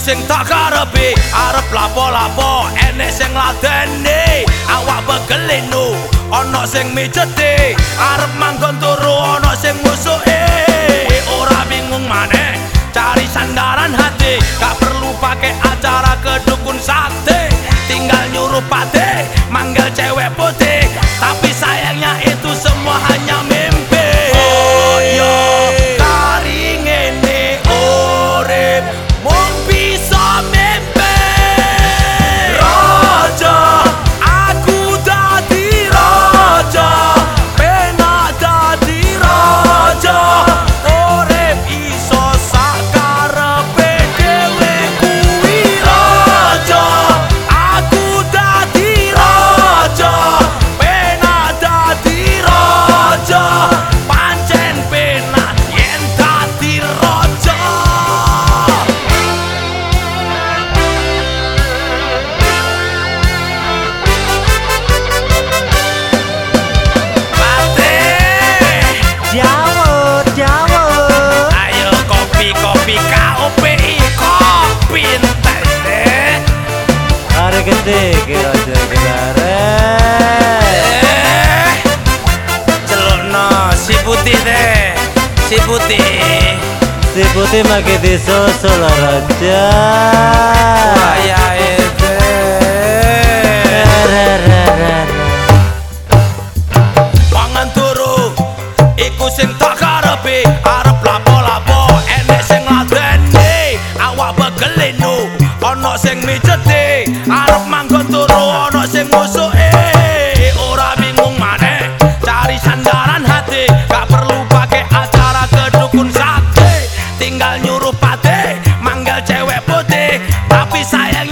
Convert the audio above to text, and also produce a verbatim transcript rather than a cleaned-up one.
sing tak karepe arep lapo-lapo enek sing ladeni awak begelinu ana sing mijete arep manggon turu ana sing musuhe ora bingung maneh cari sandaran hati gak perlu pakai acara ke dukun sakti tinggal nyuruh pate manggil cewek putih tapi sayangnya itu semua hanya mimpi oh yo kari ngene urip mung bisa mimpi raja aku dadi raja penak dadi raja urip iso sakarepe dhewe kuwi raja aku dadi raja penak dadi raja pancen penak yen dadi raja Jawut, jawut. ayo kopi kopi K O P I kopi entek deh Hari gede kira kira eh celokno si putih deh si putih si putih makin disusul raja. ayah itu pangan turu iku sing tak karepe arep lapo-lapo enek sing ladeni awak begelinu ana sing mijete arep manggon turu ana sing musuhe ora bingung maneh cari sandaran hati gak perlu pakai acara ke dukun sakti tinggal nyuruh pate manggil cewek putih tapi saya